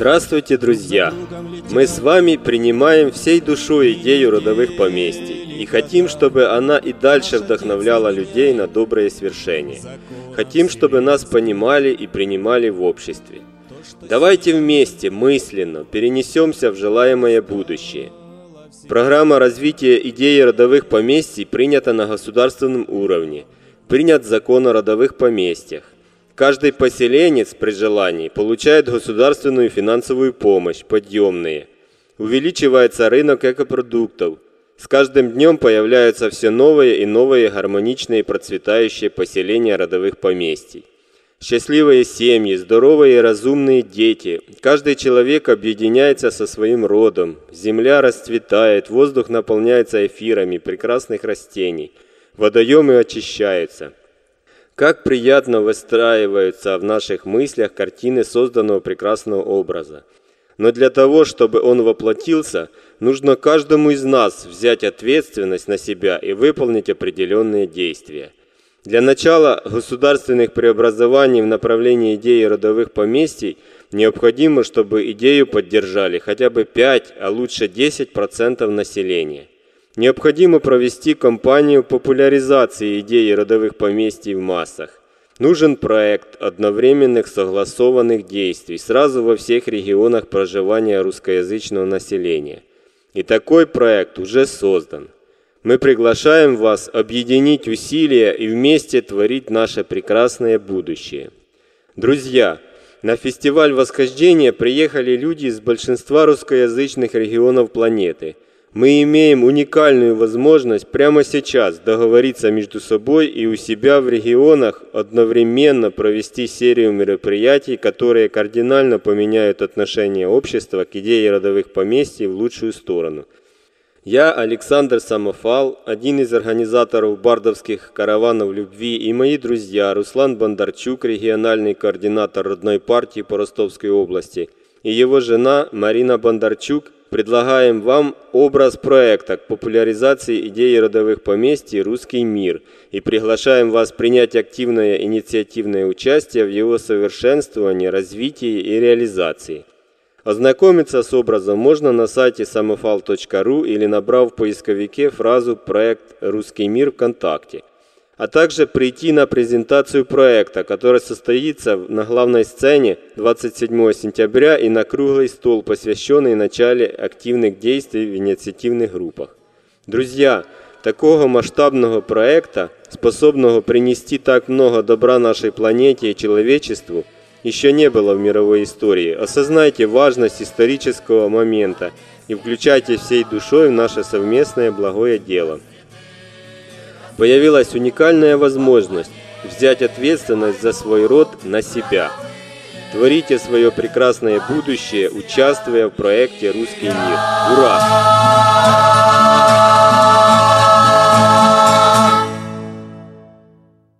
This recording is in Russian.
Здравствуйте, друзья! Мы с вами принимаем всей душой идею родовых поместий и хотим, чтобы она и дальше вдохновляла людей на добрые свершения. Хотим, чтобы нас понимали и принимали в обществе. Давайте вместе, мысленно, перенесемся в желаемое будущее. Программа развития идеи родовых поместий принята на государственном уровне. Принят закон о родовых поместьях. Каждый поселенец при желании получает государственную финансовую помощь, подъемные. Увеличивается рынок экопродуктов. С каждым днем появляются все новые и новые гармоничные и процветающие поселения родовых поместий. Счастливые семьи, здоровые и разумные дети. Каждый человек объединяется со своим родом. Земля расцветает, воздух наполняется эфирами прекрасных растений. Водоемы очищаются. Как приятно выстраиваются в наших мыслях картины созданного прекрасного образа. Но для того, чтобы он воплотился, нужно каждому из нас взять ответственность на себя и выполнить определенные действия. Для начала государственных преобразований в направлении идеи родовых поместий необходимо, чтобы идею поддержали хотя бы 5, а лучше 10% населения. Необходимо провести кампанию популяризации идеи родовых поместий в массах. Нужен проект одновременных согласованных действий сразу во всех регионах проживания русскоязычного населения. И такой проект уже создан. Мы приглашаем вас объединить усилия и вместе творить наше прекрасное будущее. Друзья, на фестиваль Восхождения приехали люди из большинства русскоязычных регионов планеты. Мы имеем уникальную возможность прямо сейчас договориться между собой и у себя в регионах одновременно провести серию мероприятий, которые кардинально поменяют отношение общества к идее родовых поместий в лучшую сторону. Я, Александр Самофал, один из организаторов бардовских караванов любви, и мои друзья Руслан Бондарчук, региональный координатор родной партии по Ростовской области, и его жена Марина Бондарчук, предлагаем вам образ проекта к популяризации идеи родовых поместий «Русский мир» и приглашаем вас принять активное инициативное участие в его совершенствовании, развитии и реализации. Ознакомиться с образом можно на сайте samofal.ru или набрав в поисковике фразу «Проект «Русский мир» ВКонтакте», а также прийти на презентацию проекта, которая состоится на главной сцене 27 сентября и на круглый стол, посвященный начале активных действий в инициативных группах. Друзья, такого масштабного проекта, способного принести так много добра нашей планете и человечеству, еще не было в мировой истории. Осознайте важность исторического момента и включайте всей душой в наше совместное благое дело. Появилась уникальная возможность взять ответственность за свой род на себя. Творите свое прекрасное будущее, участвуя в проекте «Русский мир». Ура!